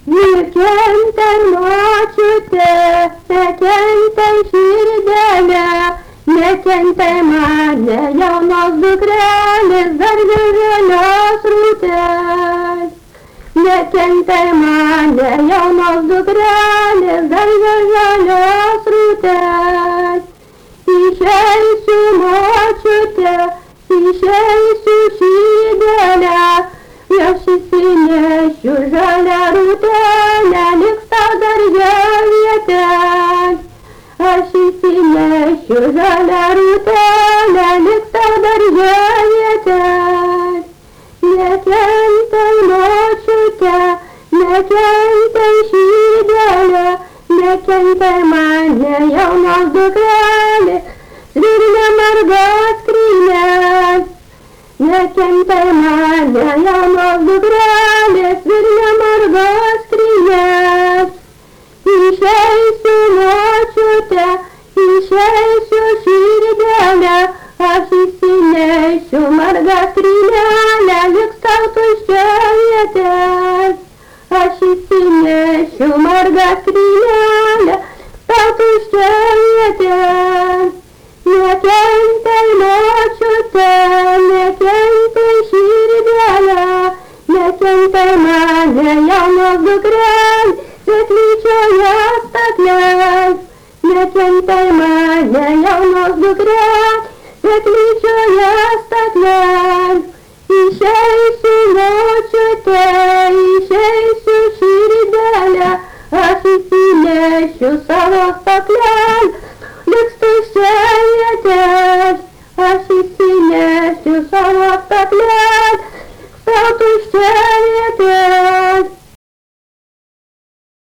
Nekentai močiute, nekentai širdelė, nekentai mane jaunos dukrelės, dar žalios rūtelės. Nekentai mane jaunos dukrelės, dar žalios rūtelės. Išeisiu močiute, išeisiu širdelę, aš įsinešiu žalią rūtelę, liks tau darželyje. Aš įsinešiu žalią rūtelę, liks tau darželyje. Nekentai močiute, nekentai širdelė, nekentai mane jaunos dukrelės, svirne margas skrynės. Nekentai mane jaunos dukrelės, svirne margas skrynės. Išeisiu močiute, išeisiu širdelę, aš įsinešiu margą skrynelę, liks tau tuščia vietė. Aš įsinešiu margą skrynelę, tau tuščia vietė. Nekentai močiute, nekentai širdelė, nekentai mane jaunos dukrelės, sėklyčioje staklės. Nekentai mane